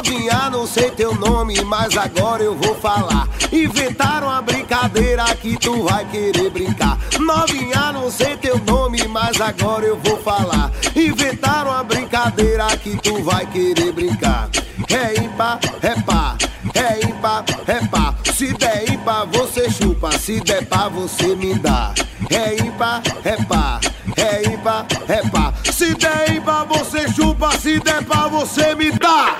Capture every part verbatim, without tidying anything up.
Novinha, não sei teu nome, mas agora eu vou falar. Inventaram uma brincadeira que tu vai querer brincar. Novinha, não sei teu nome, mas agora eu vou falar. Inventaram uma brincadeira que tu vai querer brincar. É ímpar, é pá, é ímpar, é pá. Se der ímpar, você chupa, se der pá, você me dá. É ímpar, é pá, é ímpar, é pá. Se der ímpar, você chupa, se der pá, você me dá.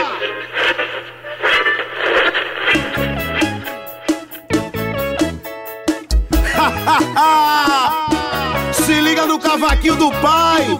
Se liga no cavaquinho do pai.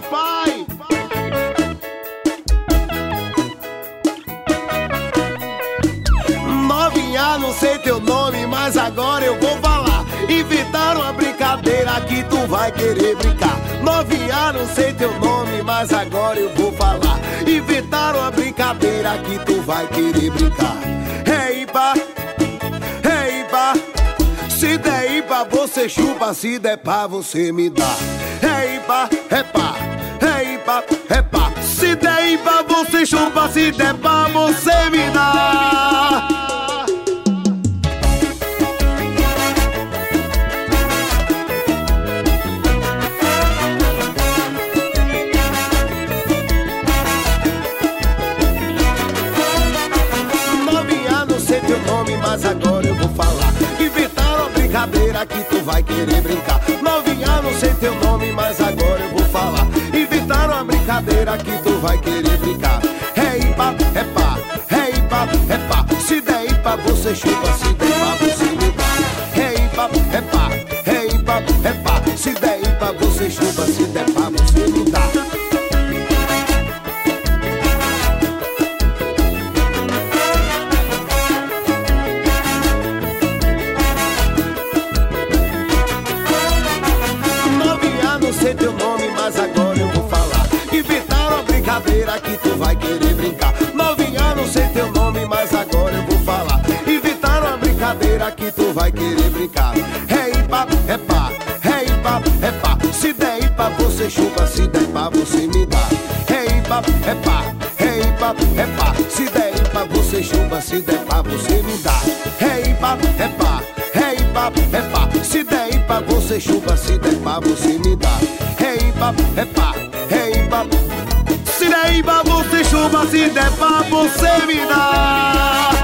Novinha, não sei teu nome, mas agora eu vou falar. Inventaram uma brincadeira que tu vai querer brincar. Novinha, não sei teu nome, mas agora eu vou falar. Inventaram uma brincadeira que tu vai querer brincar. É ímpar, é ímpar. Se der ímpar, você chupa, se der pá, você me dá. É ímpar, é pá, é ímpar, é pá. Se der ímpar, você chupa, se der pá, você me dá. Teu nome, mas agora eu vou falar. Inventaram a brincadeira que tu vai querer brincar. Novinha, não sei teu nome, mas agora eu vou falar. Inventaram a brincadeira que tu vai querer brincar. É ímpar, é pá, é ímpar, é pá. Se der ímpar, você chupa, se der pá, você me dá. É ímpar, é pá, é ímpar, é pá. Se der ímpar, você chupa, se der pá, você me dá. Sei teu nome, mas agora eu vou falar. Inventaram a brincadeira que tu vai querer brincar. Novinha, não sei teu nome, mas agora eu vou falar. Inventaram a brincadeira que tu vai querer brincar. É ímpar, é pá, é ímpar, é pá. Se der ímpar, você chupa, se der pá, você me dá. É ímpar, é pá, é ímpar, é pá. Se der ímpar, você chupa, se der pá, você me dá. É ímpar, é pá, é ímpar, é pá. Se der ímpar, você chupa, se der pá, você me dá. É ímpar, é pá, é ímpar. Se der ímpar, você chupa, se der pá, você me dá.